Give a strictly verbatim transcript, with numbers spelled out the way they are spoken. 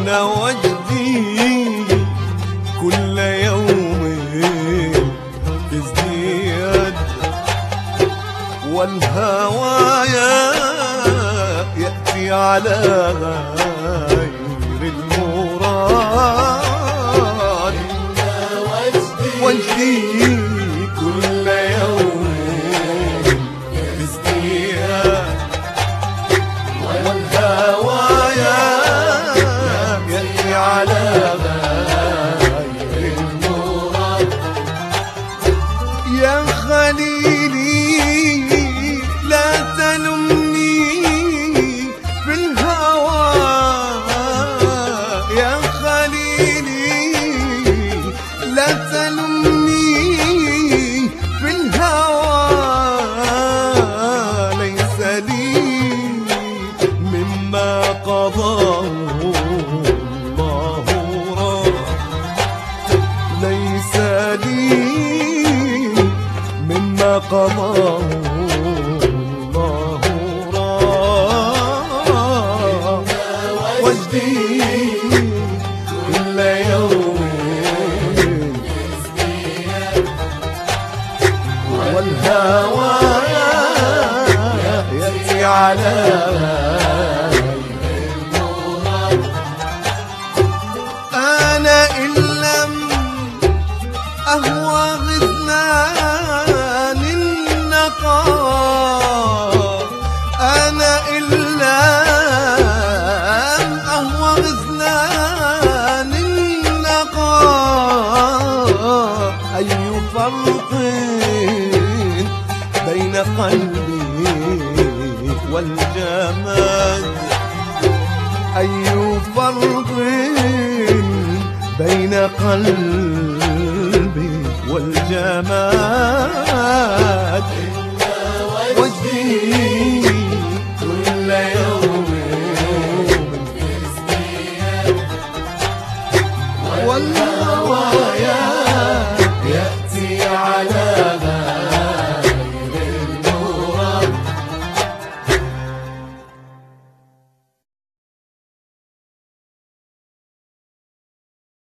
أنا وجدي كل يوم تزديد، والهوايا يأتي على غير المراد. وجدي كل يوم تزديد، والهوايا يأتي على غير المراد. يا خليلي لا تلمني في الهوى، يا خليلي لا تلمني في الهوى، ليس لي مما قضاه الله راد، ليس لي مما قضاه الله راد. وجدي كل يوم والهوى يأتي على أنا إن لم أهوى غزلان النقا، أنا إن لم أهوى غزلان النقا، أي فرق بين قلبي والجماد، أي فرق بين قلبي والجماد. وجدي كل يوم